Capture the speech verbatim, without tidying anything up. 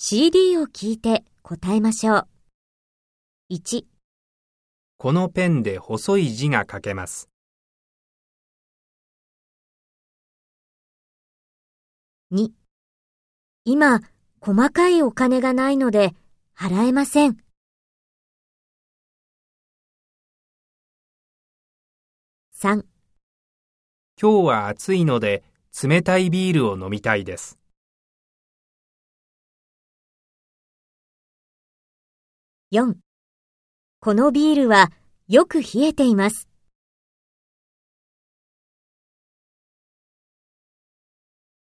シーディー を聞いて答えましょう。いち、 このペンで細い字が書けます。 に、今、細かいお金がないので払えません。さん、 今日は暑いので冷たいビールを飲みたいです。 よん、このビールはよく冷えています。